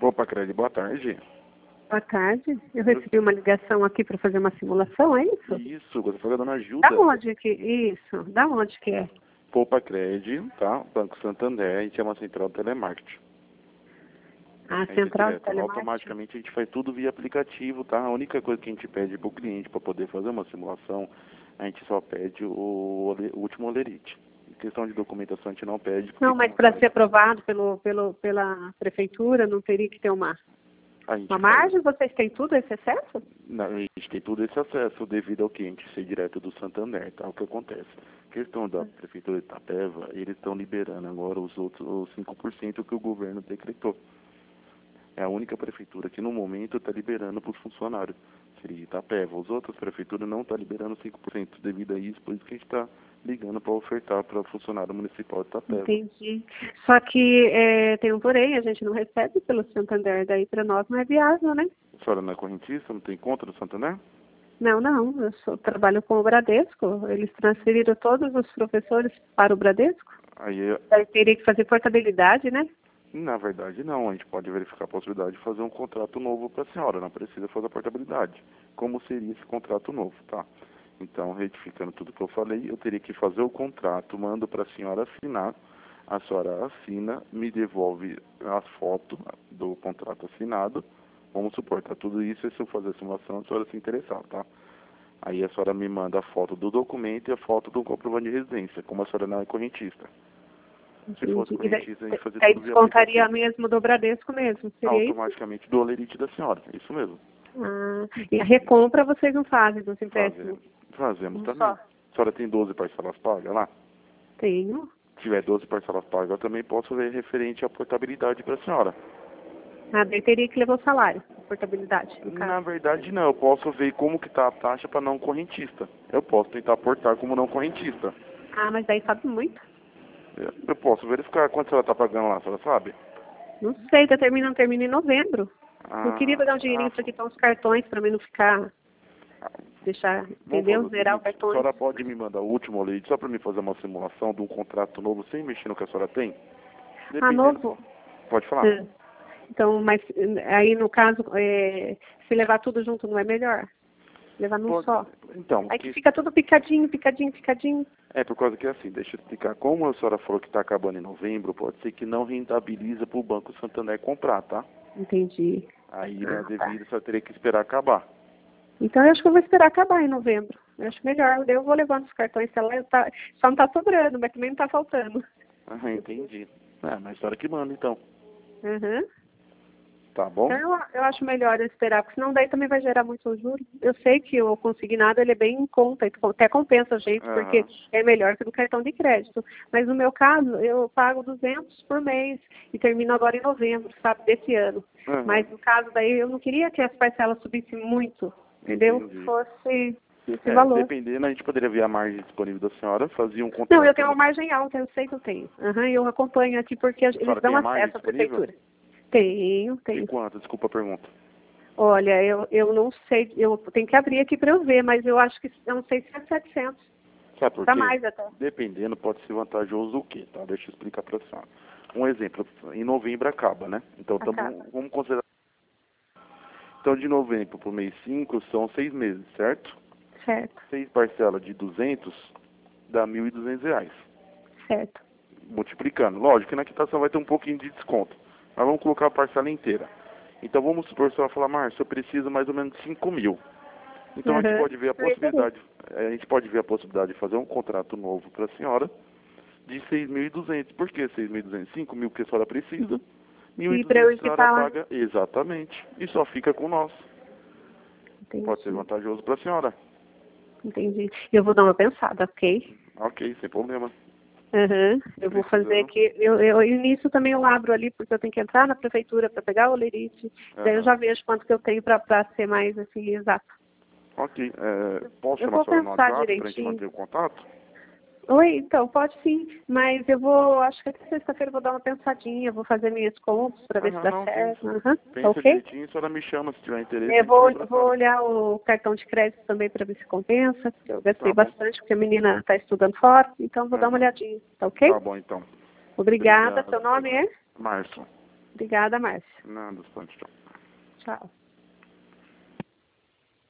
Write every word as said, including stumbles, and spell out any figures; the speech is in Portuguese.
Opa, Crédito, boa tarde. Boa tarde. Eu recebi uma ligação aqui para fazer uma simulação, é isso? Isso, você foi dando ajuda. Da onde que isso? Da onde que é? Poupa Crédito, tá? Banco Santander, a gente chama Central Telemarketing. A A gente Central direto, Telemarketing. automaticamente a gente faz tudo via aplicativo, tá? A única coisa que a gente pede para o cliente para poder fazer uma simulação, a gente só pede o, o último olerite. Em questão de documentação a gente não pede. Não, mas para ser aprovado pelo, pelo, pela prefeitura não teria que ter uma, uma margem? Faz... Vocês têm tudo esse acesso? Não, a gente tem todo esse acesso devido ao cliente ser direto do Santander, tá? O que acontece? Questão da prefeitura de Itapeva, eles estão liberando agora os outros os cinco por cento que o governo decretou. É a única prefeitura que no momento está liberando para os funcionários. Seria Itapeva. As outras prefeituras não estão liberando cinco por cento devido a isso, por isso que a gente está ligando para ofertar para o funcionário municipal de Itapeva. Entendi. Só que é, tem um porém, a gente não recebe pelo Santander, daí para nós não é viável, né? A senhora não é correntista, não tem conta do Santander? Não, não, eu sou, trabalho com o Bradesco, eles transferiram todos os professores para o Bradesco. Aí eu... Daí teria que fazer portabilidade, né? Na verdade não, a gente pode verificar a possibilidade de fazer um contrato novo para a senhora, não precisa fazer a portabilidade. Como seria esse contrato novo, tá? Então, retificando tudo que eu falei, eu teria que fazer o contrato, mando para a senhora assinar, a senhora assina, me devolve as fotos do contrato assinado, vamos suportar tudo isso e se eu fazer a simulação, a senhora se interessar, tá? Aí a senhora me manda a foto do documento e a foto do comprovante de residência, como a senhora não é correntista. Se fosse correntista, a gente fazia aí tudo via descontaria mesmo do Bradesco mesmo, seria automaticamente do olerite da senhora, é isso mesmo. Ah, e a recompra vocês não fazem dos empréstimos? Fazemos, fazemos um também. Só. A senhora tem doze parcelas pagas lá? Tenho. Se tiver doze parcelas pagas, eu também posso ver referente à portabilidade para a senhora. Ah, daí teria que levar o salário, a portabilidade, no caso. Na verdade não, eu posso ver como que está a taxa para não correntista. Eu posso tentar aportar como não correntista. Ah, mas daí sabe muito. Eu posso verificar quanto a senhora está pagando lá, a senhora sabe? Não sei, tá terminando, termina em novembro. Ah, eu queria pegar um dinheirinho ah, para quitar uns cartões, para mim não ficar, deixar, entendeu? Zerar o cartão. A senhora pode me mandar o último leite só para me fazer uma simulação de um contrato novo sem mexer no que a senhora tem? Ah, novo? Pode falar. É. Então, mas aí no caso, é, se levar tudo junto não é melhor? Levar num Pode. só? Então, aí que fica tudo picadinho, picadinho, picadinho. É, por causa que é assim, deixa eu explicar. Como a senhora falou que está acabando em novembro, pode ser que não rentabiliza para o Banco Santander comprar, tá? Entendi. Aí, ah, né, devido, tá. a senhora teria que esperar acabar. Então, eu acho que eu vou esperar acabar em novembro. Eu acho melhor. Daí eu vou levando os cartões, sei lá, tá, só não está sobrando, mas também não está faltando. Ah, entendi. É, mas a senhora que manda, então. Uhum. Tá bom? Então, eu, eu acho melhor eu esperar, porque senão daí também vai gerar muito juros. Eu sei que o consignado ele é bem em conta, até compensa a gente, uhum. porque é melhor que do cartão de crédito. Mas no meu caso, eu pago duzentos por mês e termino agora em novembro, sabe, desse ano. Uhum. Mas no caso daí, eu não queria que as parcelas subissem muito, entendeu? Entendi. Fosse esse é, valor. Dependendo, a gente poderia ver a margem disponível da senhora, fazia um contrato. Não, eu tenho uma margem alta, eu sei que eu tenho. Uhum, eu acompanho aqui porque eles dão acesso à prefeitura. Tenho, tenho. E quanto? Desculpa a pergunta. Olha, eu, eu não sei, eu tenho que abrir aqui para eu ver, mas eu acho que, eu não sei se é setecentos. Sabe por Tá quê? mais até. Dependendo, pode ser vantajoso o quê, tá? Deixa eu explicar para a senhora. Um exemplo, em novembro acaba, né? Então, tamo, vamos considerar. Então, de novembro para o mês cinco são seis meses, certo? Certo. Seis parcelas de duzentos dá mil e duzentos reais. Certo. Multiplicando. Lógico que na quitação vai ter um pouquinho de desconto. Mas vamos colocar a parcela inteira. Então vamos supor, se ela falar, Márcio, eu preciso mais ou menos cinco mil. Então uhum. a gente pode ver a possibilidade, a gente pode ver a possibilidade de fazer um contrato novo para a senhora de seis mil e duzentos. Por que seis mil e duzentos? cinco mil que a senhora precisa. mil e duzentos a senhora paga, exatamente. E só fica com nós. Entendi. Pode ser vantajoso para a senhora. Entendi. Eu vou dar uma pensada, ok? Ok, sem problema. Uhum. Eu vou fazer aqui, eu, eu, nisso também eu abro ali, porque eu tenho que entrar na prefeitura para pegar o olerite, uhum. Daí eu já vejo quanto que eu tenho para ser mais assim, exato. Ok, é, posso eu chamar a senhora no WhatsApp para a gente direitinho. manter o contato? Oi, então, pode sim, mas eu vou, acho que até sexta-feira eu vou dar uma pensadinha, vou fazer minhas contas para ver uhum, se dá não, certo. Pensa, uhum. pensa Ok? direitinho, a senhora me chama se tiver interesse. Eu vou, vou olhar o cartão de crédito também para ver se compensa, porque eu gastei tá bastante, porque a menina está estudando fora, então vou uhum. dar uma olhadinha, tá ok? Tá bom, então. Obrigada, Obrigado. seu nome é? Márcio. Obrigada, Márcia. Nada, tchau. Tchau.